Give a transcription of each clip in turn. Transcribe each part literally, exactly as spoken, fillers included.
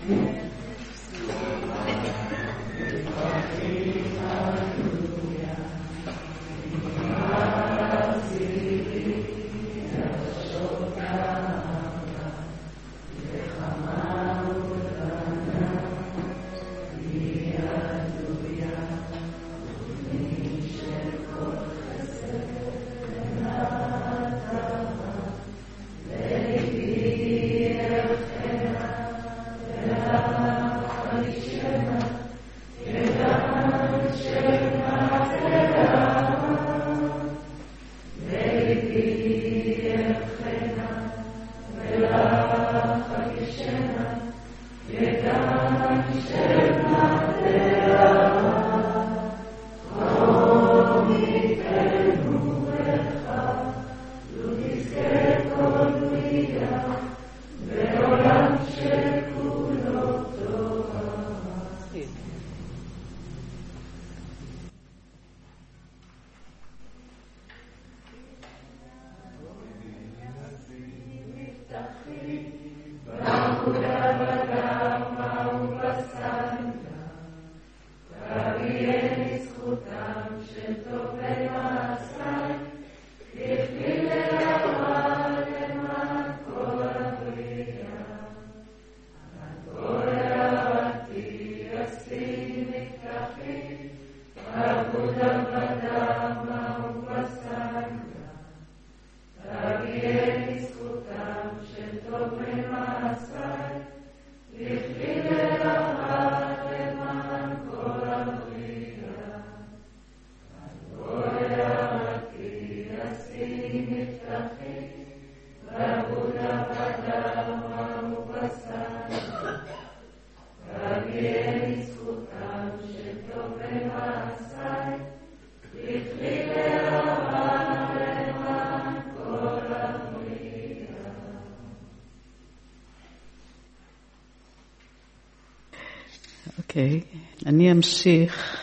אוקיי, אני אמשיך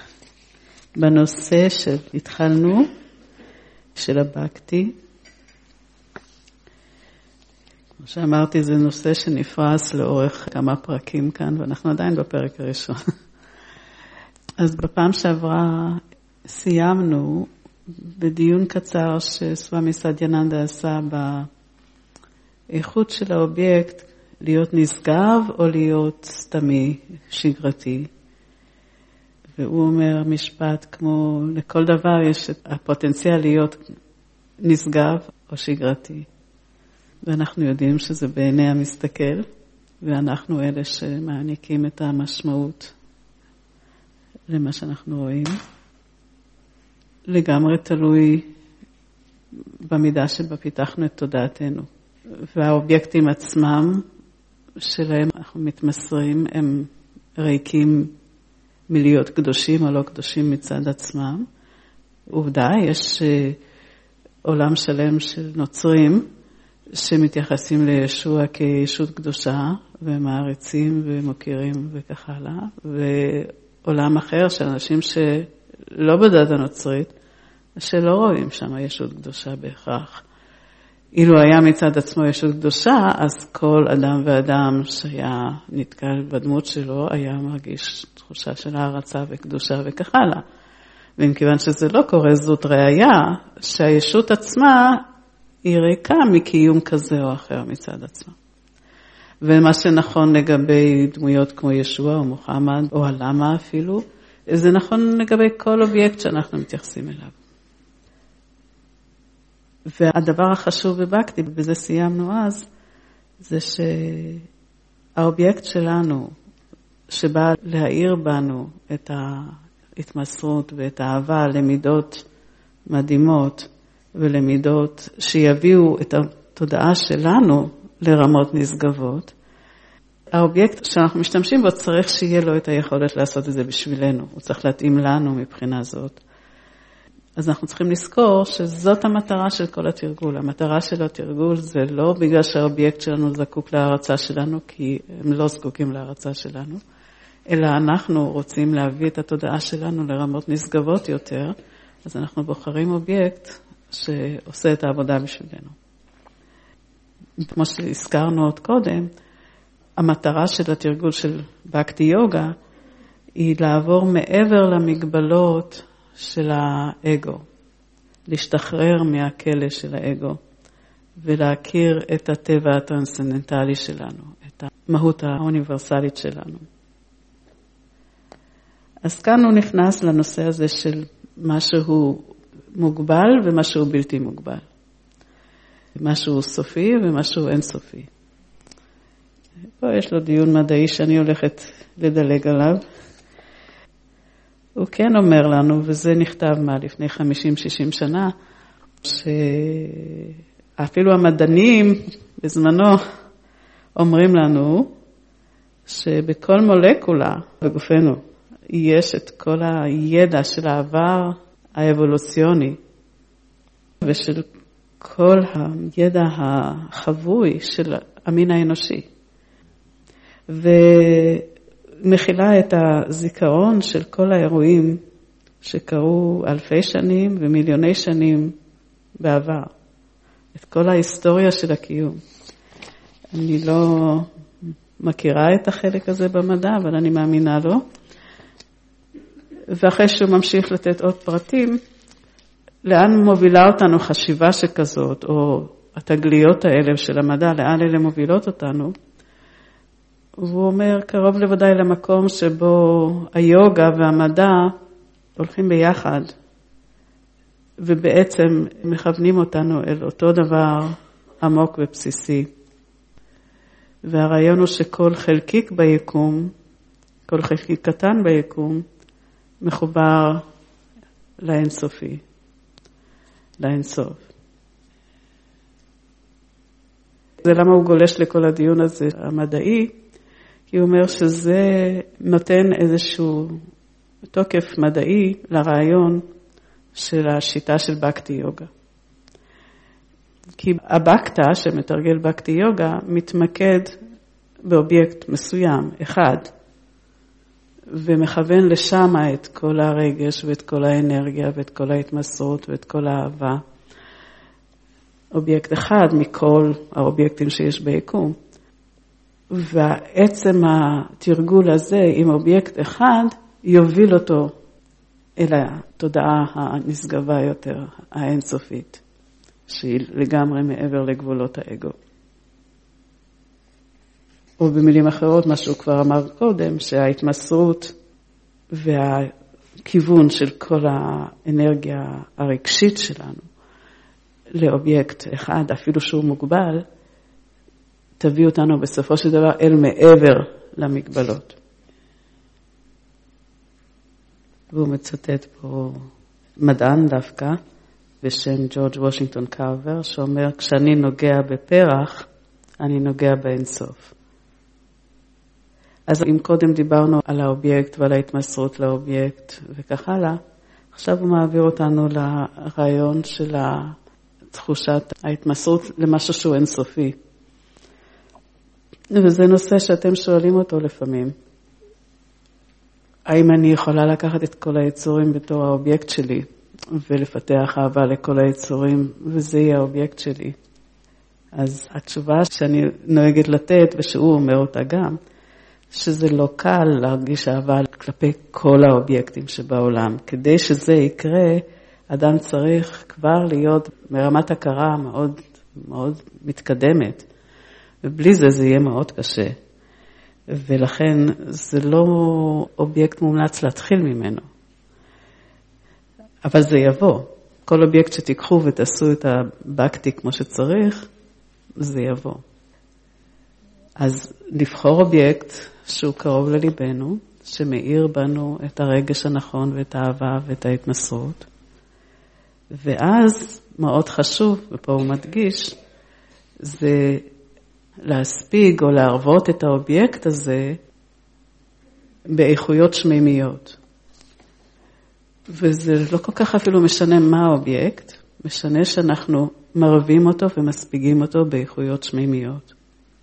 בנושא שהתחלנו, של הבקטי. כמו שאמרתי, זה נושא שנפרס לאורך כמה פרקים כאן, ואנחנו עדיין בפרק הראשון. אז בפעם שעברה סיימנו בדיון קצר שסוואמי סדהאננדה עשה באיכות של האובייקט, להיות נשגב או להיות סתמי, שגרתי. והוא אומר משפט כמו, לכל דבר יש הפוטנציאל להיות נשגב או שגרתי. ואנחנו יודעים שזה בעיני המסתכל, ואנחנו אלה שמעניקים את המשמעות למה שאנחנו רואים. לגמרי תלוי במידה שבה פיתחנו את תודעתנו. והאובייקטים עצמם שלהם אנחנו מתמסרים, הם ריקים מלהיות קדושים או לא קדושים מצד עצמם. עובדה, יש עולם שלם של נוצרים שמתייחסים לישוע כישות קדושה ומעריצים ומוכירים וכך הלאה, ועולם אחר של אנשים שלא בדת הנוצרית, שלא רואים שם ישות קדושה בהכרח. אילו היה מצד עצמו ישות קדושה, אז כל אדם ואדם שהיה נתקל בדמות שלו, היה מרגיש תחושה של הערצה וקדושה וכך הלאה. ומכיוון שזה לא קורה, זאת ראיה שהישות עצמה היא ריקה מקיום כזה או אחר מצד עצמה. ומה שנכון לגבי דמויות כמו ישוע או מוחמד או הלמה אפילו, זה נכון לגבי כל אובייקט שאנחנו מתייחסים אליו. והדבר החשוב בבקטי, בזה סיימנו אז, זה שהאובייקט שלנו, שבא להאיר בנו את ההתמסרות ואת האהבה למידות מדהימות, ולמידות שיביאו את התודעה שלנו לרמות נשגבות, האובייקט שאנחנו משתמשים בו צריך שיהיה לו את היכולת לעשות את זה בשבילנו. הוא צריך להתאים לנו מבחינה זאת. אז אנחנו צריכים לזכור שזאת המטרה של כל התרגול. המטרה של התרגול זה לא בגלל שהאובייקט שלנו זקוק להערצה שלנו, כי הם לא זקוקים להערצה שלנו, אלא אנחנו רוצים להביא את התודעה שלנו לרמות נשגבות יותר, אז אנחנו בוחרים אובייקט שעושה את העבודה בשבילנו. כמו שהזכרנו עוד קודם, המטרה של התרגול של בקטי יוגה היא לעבור מעבר למגבלות של האגו, להשתחרר מהכלא של האגו ולהכיר את הטבע הטרנסצנדנטלי שלנו, את המהות האוניברסלית שלנו. אז כאן הוא נכנס לנושא הזה של משהו מוגבל ומשהו בלתי מוגבל. משהו סופי ומשהו אינסופי. פה יש לו דיון מדעי שאני הולכת לדלג עליו. הוא כן אומר לנו, וזה נכתב מה לפני חמישים שישים שנה, שאפילו המדענים בזמנו אומרים לנו שבכל מולקולה בגופנו יש את כל הידע של העבר האבולוציוני ושל כל הידע החבוי של המין האנושי. ומכילה את הזיכרון של כל האירועים שקרו אלפי שנים ומיליוני שנים בעבר. את כל ההיסטוריה של הקיום. אני לא מכירה את החלק הזה במדע, אבל אני מאמינה לו. ואחרי שהוא ממשיך לתת עוד פרטים, לאן מובילה אותנו חשיבה שכזאת, או התגליות האלה של המדע, לאן אלה מובילות אותנו, והוא אומר, קרוב לוודאי למקום שבו היוגה והמדע הולכים ביחד, ובעצם מכוונים אותנו אל אותו דבר עמוק ובסיסי. והרעיון הוא שכל חלקיק ביקום, כל חלקיק קטן ביקום, מחובר לאינסופי, לאינסוף. זה למה הוא גולש לכל הדיון הזה המדעי, כי הוא אומר שזה נותן איזשהו תוקף מדעי לרעיון של השיטה של בקטי יוגה. כי הבקטה שמתרגל בקטי יוגה מתמקד באובייקט מסוים, אחד, ומכוון לשם את כל הרגש ואת כל האנרגיה ואת כל ההתמסרות ואת כל האהבה. אובייקט אחד מכל האובייקטים שיש ביקום. והעצם התרגול הזה עם אובייקט אחד יוביל אותו אל התודעה הנשגבה יותר, האינסופית, שהיא לגמרי מעבר לגבולות האגו. או במילים אחרות, מה שהוא כבר אמר קודם, שההתמסרות והכיוון של כל האנרגיה הרגשית שלנו לאובייקט אחד, אפילו שהוא מוגבל, תביא אותנו בסופו של דבר אל מעבר למגבלות. והוא מצטט פה מדען דווקא, בשם ג'ורג' וושינגטון קרבר, שאומר, כשאני נוגע בפרח, אני נוגע באינסוף. אז אם קודם דיברנו על האובייקט ועל ההתמסרות לאובייקט וכך הלאה, עכשיו הוא מעביר אותנו לרעיון של תחושת ההתמסרות למשהו שהוא אינסופי. וזה נושא שאתם שואלים אותו לפעמים. האם אני יכולה לקחת את כל היצורים בתור האובייקט שלי, ולפתח אהבה לכל היצורים, וזה יהיה האובייקט שלי? אז התשובה שאני נוהגת לתת, ושהוא אומר אותה גם, שזה לא קל להרגיש אהבה כלפי כל האובייקטים שבעולם. כדי שזה יקרה, אדם צריך כבר להיות מרמת הכרה מאוד, מאוד מתקדמת. ובלי זה זה יהיה מאוד קשה. ולכן זה לא אובייקט מומלץ להתחיל ממנו. אבל זה יבוא. כל אובייקט שתיקחו ותעשו את הבקטי כמו שצריך, זה יבוא. אז לבחור אובייקט שהוא קרוב לליבנו, שמאיר בנו את הרגש הנכון ואת האהבה ואת ההתמסרות. ואז מאוד חשוב, ופה הוא מדגיש, זה להספיג או להרבות את האובייקט הזה באיכויות שמימיות. וזה לא כל כך אפילו משנה מה האובייקט, משנה שאנחנו מרבים אותו ומספיגים אותו באיכויות שמימיות.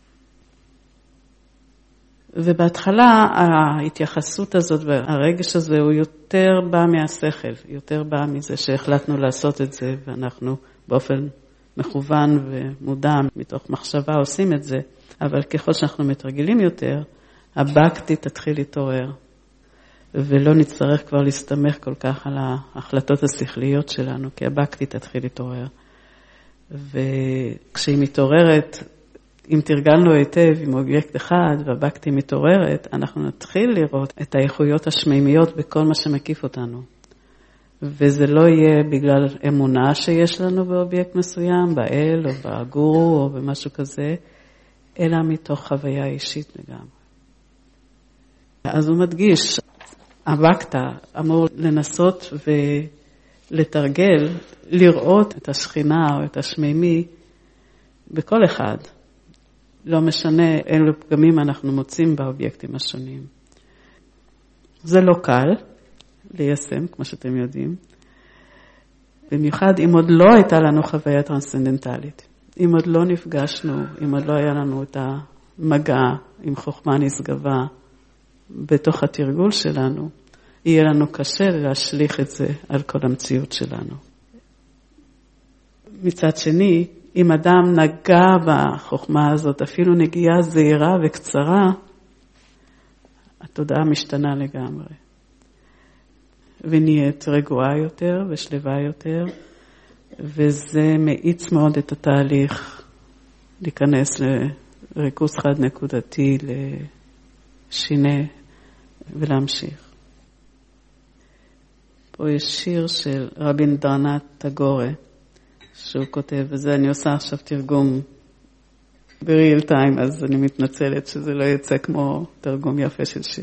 ובהתחלה ההתייחסות הזאת והרגש הזה הוא יותר בא מהשכל, יותר בא מזה שהחלטנו לעשות את זה ואנחנו באופן מכוון ומודע מתוך מחשבה עושים את זה. אבל ככל שאנחנו מתרגלים יותר, הבקטי תתחיל להתעורר, ולא נצטרך כבר להסתמך כל כך על ההחלטות השכליות שלנו, כי הבקטי תתחיל להתעורר. וכשהיא מתעוררת, אם תרגלנו היטב עם אובייקט אחד והבקטי מתעוררת, אנחנו נתחיל לראות את האיכויות השמימיות בכל מה שמקיף אותנו. וזה לא יהיה בגלל אמונה שיש לנו באובייקט מסוים, באל או בגורו או במשהו כזה, אלא מתוך חוויה אישית לגמרי. אז הוא מדגיש, הבקטה אמור לנסות ולתרגל, לראות את השכינה או את השמימי בכל אחד. לא משנה אילו פגמים אנחנו מוצאים באובייקטים השונים. זה לא קל ליישם, כמו שאתם יודעים. במיוחד אם עוד לא הייתה לנו חוויה טרנסצנדנטלית. אם עוד לא נפגשנו, אם עוד לא היה לנו את המגע עם חוכמה נשגבה בתוך התרגול שלנו, יהיה לנו קשה להשליך את זה על כל המציאות שלנו. מצד שני, אם אדם נגע בחוכמה הזאת, אפילו נגיעה זהירה וקצרה, התודעה משתנה לגמרי. ונהיית רגועה יותר ושלווה יותר, וזה מאיץ מאוד את התהליך להיכנס לריכוז חד נקודתי, לשינה ולהמשיך. פה יש שיר של רבינדרנאת טאגורה, שהוא כותב, וזה אני עושה עכשיו תרגום בריל טיים, אז אני מתנצלת שזה לא יצא כמו תרגום יפה של שיר.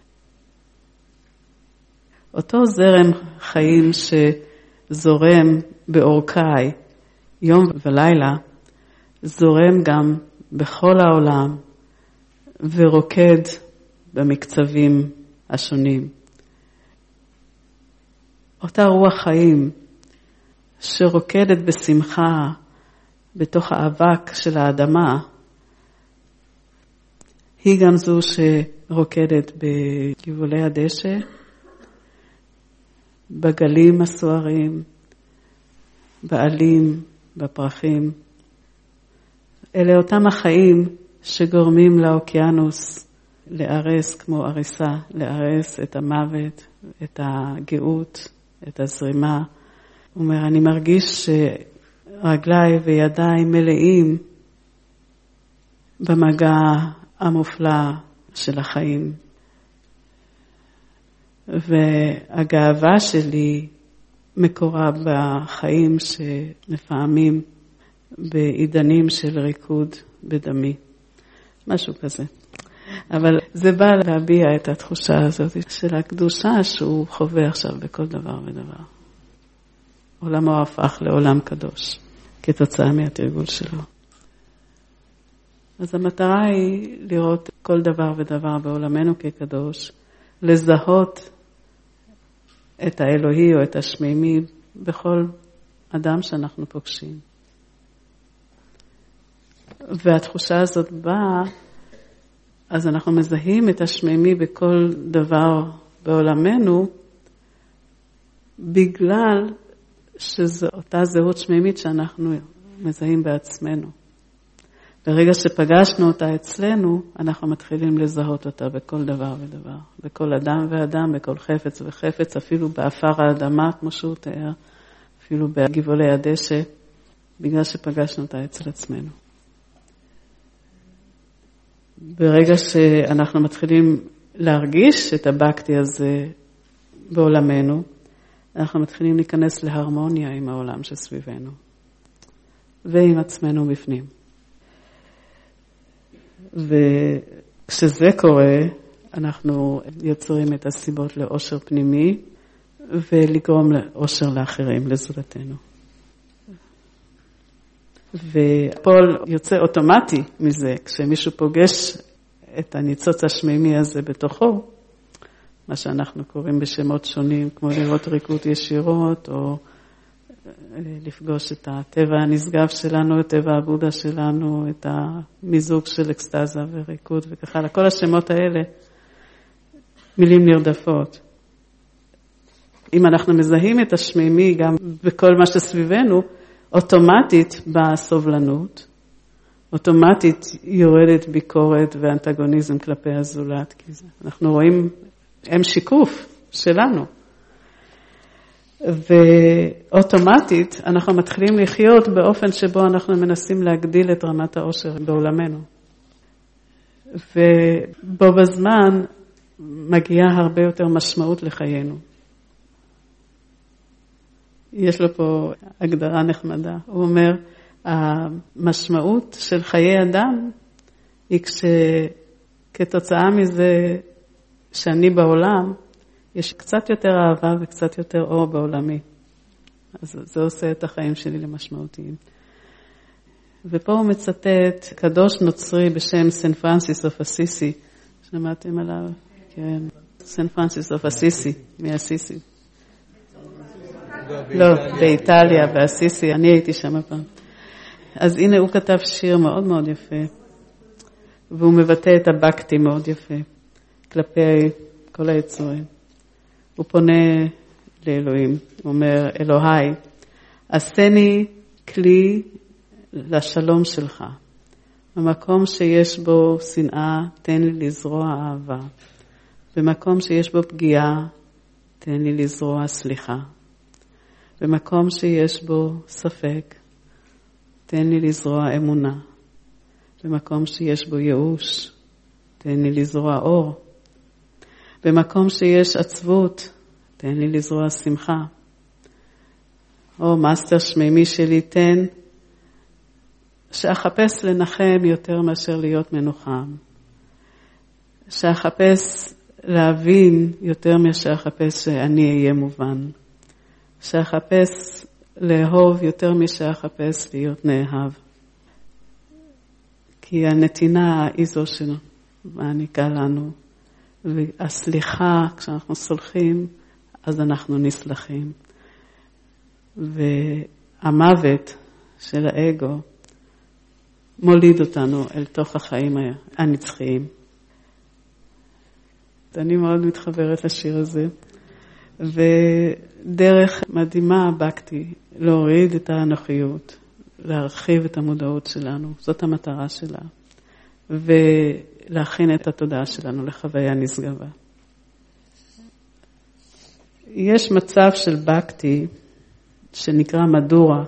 אותו זרם חיים שזורם באורכי יום ולילה, זורם גם בכל העולם ורוקד במקצבים השונים. אותה רוח חיים שרוקדת בשמחה בתוך האבק של האדמה, היא גם זו שרוקדת בגבולי הדשא, בגלים הסוערים, בעלים, בפרחים. אלה אותם החיים שגורמים לאוקיינוס להרס כמו אריסה, להרס את המוות, את הגאות, את הזרימה. הוא אומר, אני מרגיש שרגליי וידיים מלאים במגע המופלא של החיים. והגאווה שלי מקורה בחיים שנפעמים בעידנים של ריקוד בדמי. משהו כזה. אבל זה בא להביע את התחושה הזאת של הקדושה שהוא חווה עכשיו בכל דבר ודבר. עולמו הפך לעולם קדוש, כתוצאה מהתרגול שלו. אז המטרה היא לראות כל דבר ודבר בעולמנו כקדוש, לזהות את האלוהי או את השמימי בכל אדם שאנחנו פוגשים. והתחושה הזאת באה, אז אנחנו מזהים את השמימי בכל דבר בעולמנו, בגלל שזו אותה זהות שמימית שאנחנו מזהים בעצמנו. ברגע שפגשנו אותה אצלנו, אנחנו מתחילים לזהות אותה בכל דבר ודבר. בכל אדם ואדם, בכל חפץ וחפץ, אפילו באפר האדמה, כמו שהוא תיאר, אפילו בגבעולי הדשא, בגלל שפגשנו אותה אצל עצמנו. ברגע שאנחנו מתחילים להרגיש את הבקטי הזה בעולמנו, אנחנו מתחילים להיכנס להרמוניה עם העולם שסביבנו, ועם עצמנו בפנים. וכשזה קורה, אנחנו יוצרים את הסיבות לאושר פנימי, ולגרום לאושר לאחרים, לזולתנו. והפועל יוצא אוטומטי מזה, כשמישהו פוגש את הניצוץ השמימי הזה בתוכו, מה שאנחנו קוראים בשמות שונים, כמו לראות ריקוד ישירות, או לפגוש את הטבע הנשגב שלנו, את טבע הבודה שלנו, את המיזוג של אקסטזה וריקוד וככה, כל השמות האלה, מילים נרדפות. אם אנחנו מזהים את השמימי גם בכל מה שסביבנו, אוטומטית באה סובלנות, אוטומטית יורדת ביקורת ואנטגוניזם כלפי הזולת, כי אנחנו רואים, הם שיקוף שלנו. ואוטומטית אנחנו מתחילים לחיות באופן שבו אנחנו מנסים להגדיל את רמת העושר בעולמנו. ובו בזמן מגיעה הרבה יותר משמעות לחיינו. יש לו פה הגדרה נחמדה. הוא אומר, המשמעות של חיי אדם היא כשכתוצאה מזה שאני בעולם, יש קצת יותר אהבה וקצת יותר אור בעולמי. אז זה עושה את החיים שלי למשמעותיים. ופה הוא מצטט קדוש נוצרי בשם סן פרנסיס אוף אסיסי. שמעתם עליו? כן. סן פרנסיס אוף אסיסי, מאסיסי. לא, באיטליה, באסיסי, אני הייתי שם פעם. אז הנה הוא כתב שיר מאוד מאוד יפה, והוא מבטא את הבקטי מאוד יפה, כלפי כל היצורים. הוא פונה לאלוהים, הוא אומר, אלוהי, עשני כלי לשלום שלך. במקום שיש בו שנאה, תן לי לזרוע אהבה. במקום שיש בו פגיעה, תן לי לזרוע סליחה. במקום שיש בו ספק, תן לי לזרוע אמונה. במקום שיש בו ייאוש, תן לי לזרוע אור. במקום שיש עצבות, תן לי לזרוע שמחה. או מאסטר שמימי שלי, תן שאחפש לנחם יותר מאשר להיות מנוחם. שאחפש להבין יותר מאשר אחפש שאני אהיה מובן. שאחפש לאהוב יותר משאחפש להיות נאהב. כי הנתינה היא זו שמעניקה לנו. והסליחה, כשאנחנו סולחים, אז אנחנו נסלחים. והמוות של האגו מוליד אותנו אל תוך החיים הנצחיים. אני מאוד מתחברת לשיר הזה. ודרך מדהימה בקטי להוריד את האנוכיות, להרחיב את המודעות שלנו, זאת המטרה שלה, ולהכין את התודעה שלנו לחוויה נשגבה. יש מצב של בקטי שנקרא מדורה,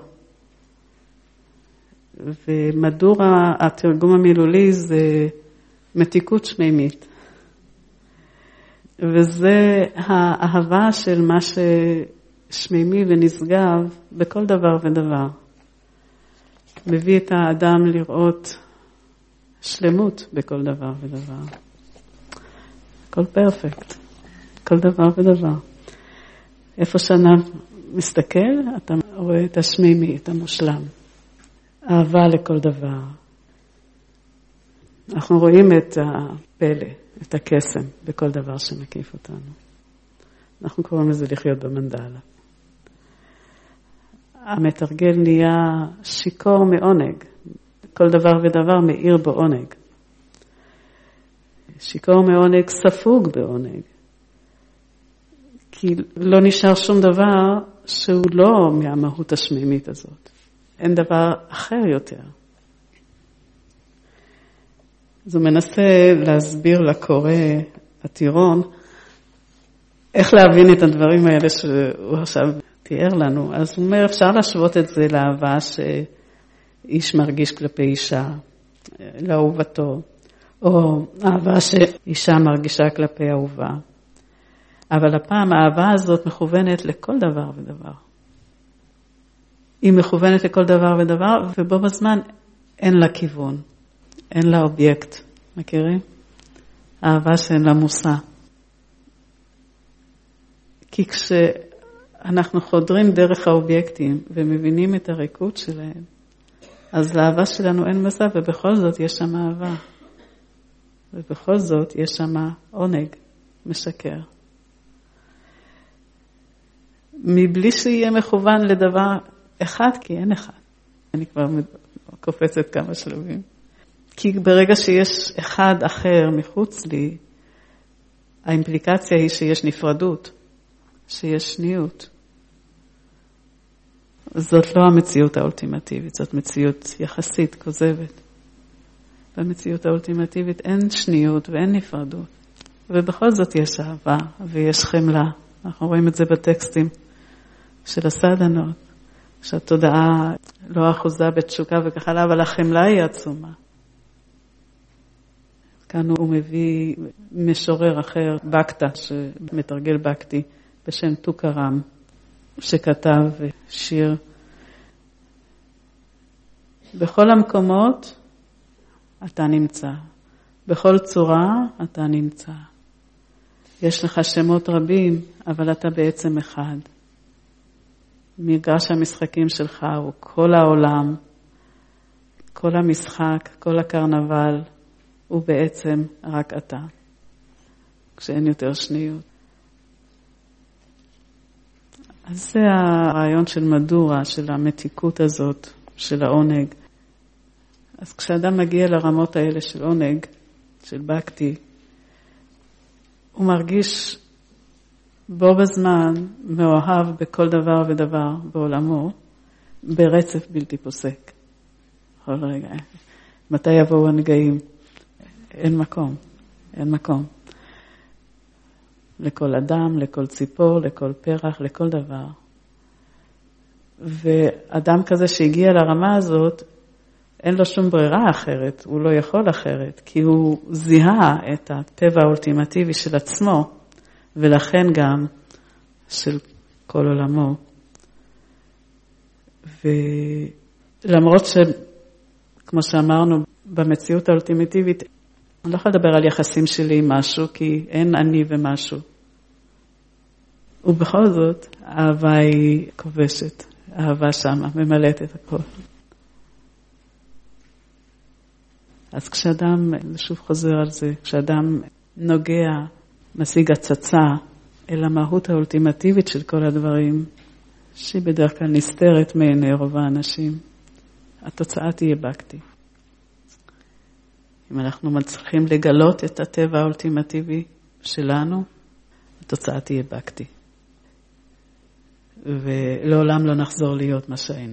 ומדורה, התרגום המילולי זה מתיקות שמימית. וזה האהבה של מה ששמימי ונשגב בכל דבר ודבר. מביא את האדם לראות שלמות בכל דבר ודבר. הכל פרפקט, כל דבר ודבר. איפה שאתה מסתכל, אתה רואה את השמימי, את המושלם. אהבה לכל דבר. אנחנו רואים את הפלא, את הקסם, בכל דבר שמקיף אותנו. אנחנו קוראים לזה לחיות במנדלה. המתרגל נהיה שיקור מעונג. כל דבר ודבר מאיר בעונג. שיקור מעונג ספוג בעונג. כי לא נשאר שום דבר שהוא לא מהמהות השמימית הזאת. אין דבר אחר יותר. אז הוא מנסה להסביר לקורא הטירון, איך להבין את הדברים האלה שהוא עכשיו תיאר לנו. אז הוא אומר, אפשר להשוות את זה לאהבה שאיש מרגיש כלפי אישה, לאהובתו, או אהבה שאישה מרגישה כלפי אהובה. אבל הפעם האהבה הזאת מכוונת לכל דבר ודבר. היא מכוונת לכל דבר ודבר, ובו בזמן אין לה כיוון. אין לה אובייקט, מכירים? אהבה שאין לה מושא. כי כשאנחנו חודרים דרך האובייקטים ומבינים את הריקות שלהם, אז לאהבה שלנו אין מושא, ובכל זאת יש שם אהבה. ובכל זאת יש שם עונג משקר. מבלי שיהיה מכוון לדבר אחד, כי אין אחד. אני כבר קופצת כמה שלבים. כי ברגע שיש אחד אחר מחוץ לי, האימפליקציה היא שיש נפרדות, שיש שניות. זאת לא המציאות האולטימטיבית, זאת מציאות יחסית, כוזבת. במציאות האולטימטיבית אין שניות ואין נפרדות. ובכל זאת יש אהבה ויש חמלה. אנחנו רואים את זה בטקסטים של הסדנות, שהתודעה לא אחוזה בתשוקה וכך הלאה, אבל החמלה היא עצומה. כאן הוא מביא משורר אחר, בקטה, שמתרגל בקטי, בשם טוקרם, שכתב שיר. בכל המקומות אתה נמצא, בכל צורה אתה נמצא. יש לך שמות רבים, אבל אתה בעצם אחד. מגרש המשחקים שלך הוא כל העולם, כל המשחק, כל הקרנבל, הוא בעצם רק אתה, כשאין יותר שניות. אז זה הרעיון של מדורה, של המתיקות הזאת, של העונג. אז כשאדם מגיע לרמות האלה של עונג, של בקטי, הוא מרגיש בו בזמן מאוהב בכל דבר ודבר בעולמו, ברצף בלתי פוסק. כל רגע. מתי יבואו הנגעים? אין מקום, אין מקום. לכל אדם, לכל ציפור, לכל פרח, לכל דבר. ואדם כזה שהגיע לרמה הזאת, אין לו שום ברירה אחרת, הוא לא יכול אחרת, כי הוא זיהה את הטבע האולטימטיבי של עצמו, ולכן גם של כל עולמו. ולמרות שכמו שאמרנו, במציאות האולטימטיבית, אני לא יכולה לדבר על יחסים שלי עם משהו, כי אין אני ומשהו. ובכל זאת, האהבה היא כובשת, האהבה שמה, ממלאת את הכל. אז כשאדם, שוב חוזר על זה, כשאדם נוגע, משיג הצצה אל המהות האולטימטיבית של כל הדברים, שהיא בדרך כלל נסתרת מעיני רוב האנשים, התוצאה תהיה בקטי. אם אנחנו מצליחים לגלות את הטבע האולטימטיבי שלנו, התוצאה תהיה בקטי. ולעולם לא נחזור להיות מה שהיינו.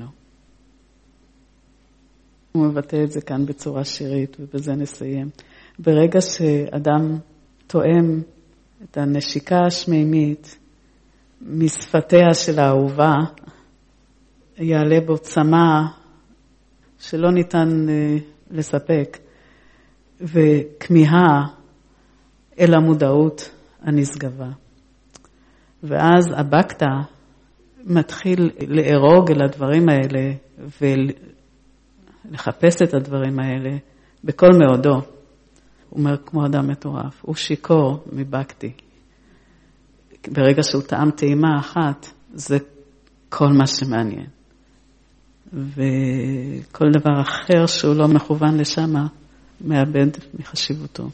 הוא מבטא את זה כאן בצורה שירית, ובזה נסיים. ברגע שאדם תואם את הנשיקה השמימית משפתיה של האהובה, יעלה בו צמא שלא ניתן לספק, וכמיהה אל המודעות הנשגבה. ואז הבקטה מתחיל לארוג אל הדברים האלה ולחפש את הדברים האלה בכל מאודו. הוא אומר כמו אדם מטורף, הוא שיקור מבקטי. ברגע שהוא טעם טעימה אחת, זה כל מה שמעניין. וכל דבר אחר שהוא לא מכוון לשם, מאבד מחשיבותו.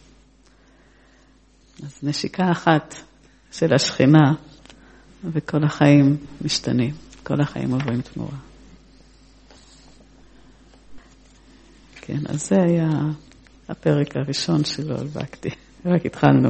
אז נשיקה אחת של השכינה, וכל החיים משתנים. כל החיים עוברים תמורה. כן, אז זה היה הפרק הראשון שלו על בקטי. רק התחלנו.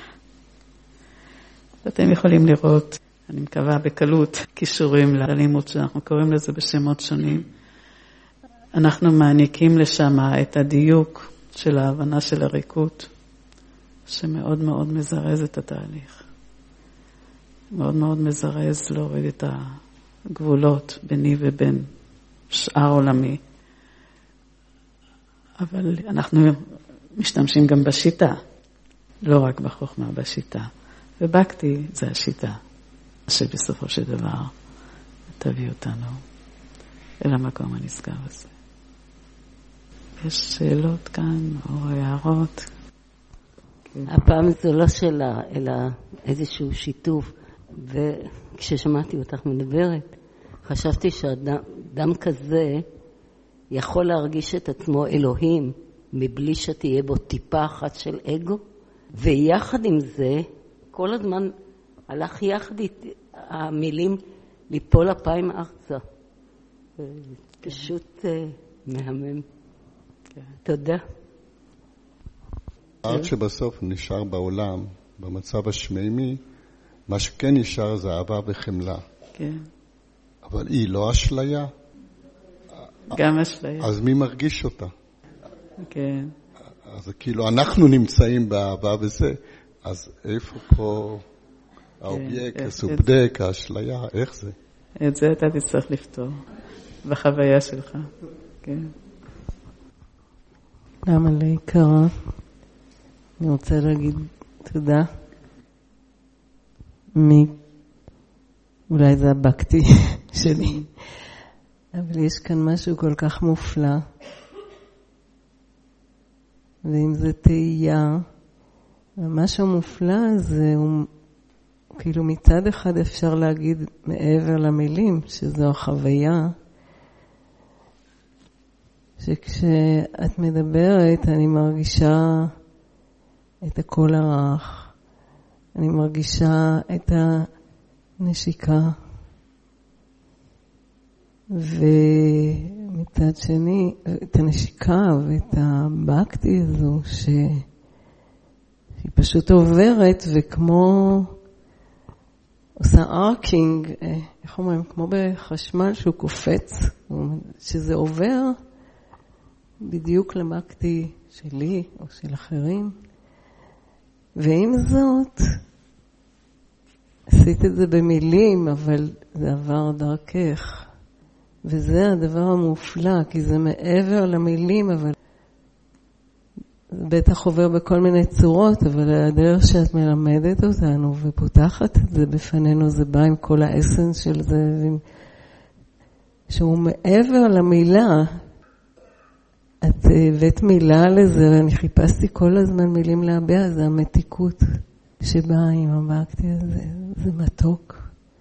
ואתם יכולים לראות, אני מקווה בקלות, קישורים ללימוד שאנחנו קוראים לזה בשמות שונים. אנחנו מעניקים לשם את הדיוק של ההבנה של הריקות, שמאוד מאוד מזרז את התהליך. מאוד מאוד מזרז להוריד את הגבולות ביני ובין שאר עולמי. אבל אנחנו משתמשים גם בשיטה, לא רק בחוכמה, בשיטה. ובקטי זה השיטה, שבסופו של דבר תביא אותנו אל המקום הנשגב הזה. יש שאלות כאן או הערות? הפעם זו לא שאלה, אלא איזשהו שיתוף. וכששמעתי אותך מדברת, חשבתי שאדם כזה יכול להרגיש את עצמו אלוהים, מבלי שתהיה בו טיפה אחת של אגו. ויחד עם זה, כל הזמן הלך יחד המילים ליפול אפיים ארצה. פשוט מהמם. תודה. עד שבסוף נשאר בעולם, במצב השמימי, מה שכן נשאר זה אהבה וחמלה. כן. אבל היא לא אשליה. גם אשליה. אז מי מרגיש אותה? כן. אז כאילו אנחנו נמצאים באהבה וזה, אז איפה פה האובייקט, הסובדק, האשליה, איך זה? את זה אתה תצטרך לפתור בחוויה שלך. כן. למה לעיקרה? אני רוצה להגיד תודה. מי? אולי זה הבקתי שלי. אבל יש כאן משהו כל כך מופלא. ואם זה תהייה, משהו מופלא זה, הוא, כאילו מצד אחד אפשר להגיד מעבר למילים, שזו החוויה, שכשאת מדברת אני מרגישה את הקול הרך, אני מרגישה את הנשיקה, ומצד שני את הנשיקה ואת הבקתי הזו שהיא פשוט עוברת, וכמו עושה ארקינג, איך אומרים, כמו בחשמל שהוא קופץ, שזה עובר בדיוק לבקתי שלי או של אחרים. ועם זאת עשית את זה במילים, אבל זה עבר דרכך, וזה הדבר המופלא, כי זה מעבר למילים, אבל זה בטח עובר בכל מיני צורות, אבל הדרך שאת מלמדת אותנו ופותחת את זה בפנינו, זה בא עם כל האסנס של זה, שהוא מעבר למילה. את הבאת מילה לזה, ואני חיפשתי כל הזמן מילים להביע, זה המתיקות שבאה עם הבקתי הזה, זה מתוק.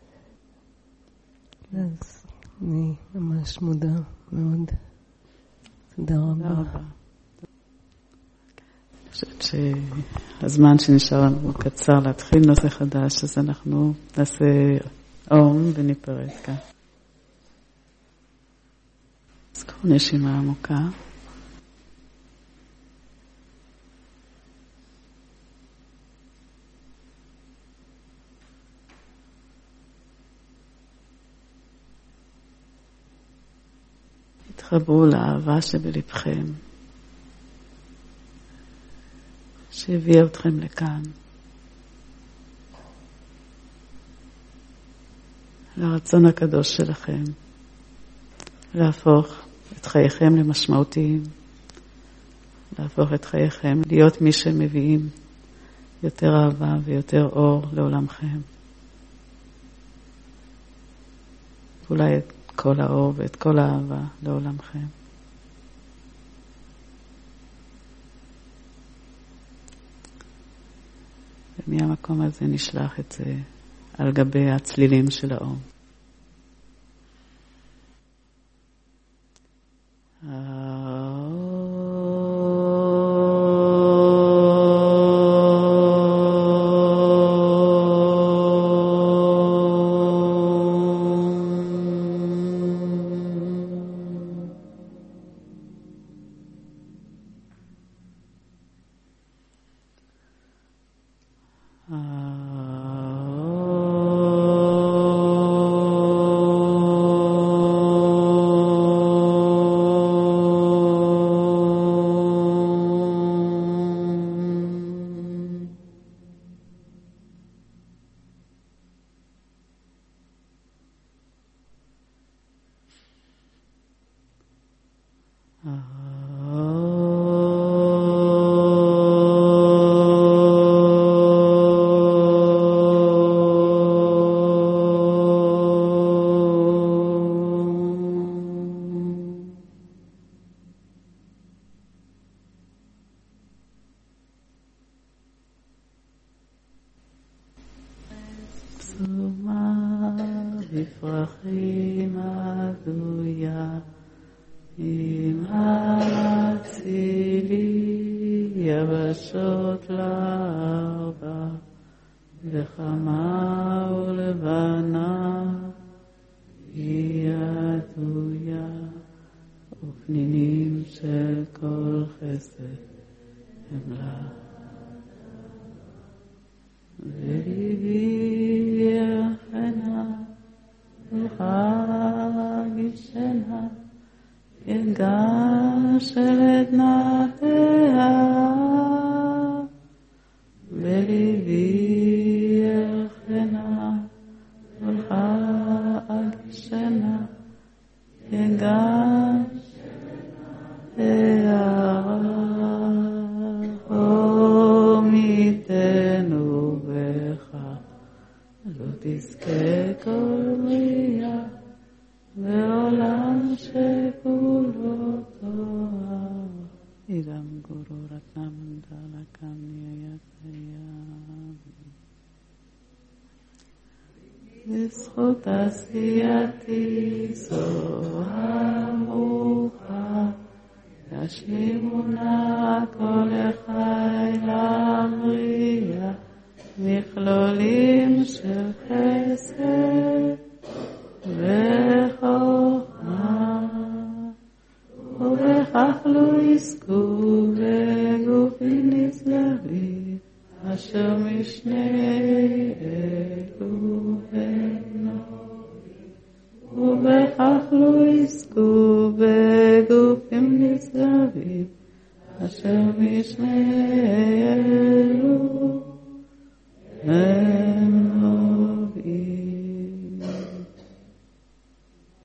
אז אני ממש מודה מאוד. תודה רבה. אני חושבת שהזמן שנשאר לנו קצר להתחיל נושא חדש, אז אנחנו נעשה אום וניפרד כאן. אז קחו נשימה עמוקה. תתחברו לאהבה שבלבכם, שהביאה אתכם לכאן, לרצון הקדוש שלכם, להפוך את חייכם למשמעותיים, להפוך את חייכם להיות מי שמביאים יותר אהבה ויותר אור לעולמכם. אולי את כל האור ואת כל האהבה לעולמכם. ומהמקום הזה נשלח את זה על גבי הצלילים של האור. בפרחים עדויה עם הצילי יבשות לארבע וחמה ולבנה היא עדויה ופנינים של כל חסד הם לה וליבי יחנה וחגישנה יגש אל עדנתיה בליבי אלחנה, הולכה עד שינה, יגן הערה, עמיתנו בך, לא תזכה כל בריאה, בעולם שכולו תואר. אידם גורו רטנה מנדלה קמיה יתיים. בזכות עשייתי זוהר ברוכה, תשלימו נא כל החי לבריאה, מכלולים של חסד וחוכמה, ובכך לא יזכו בגופים נצלבים, אשר משני אלו ונורים, ובכך לא יזכו בגופים נצלבים, אשר משני אלו ונורים.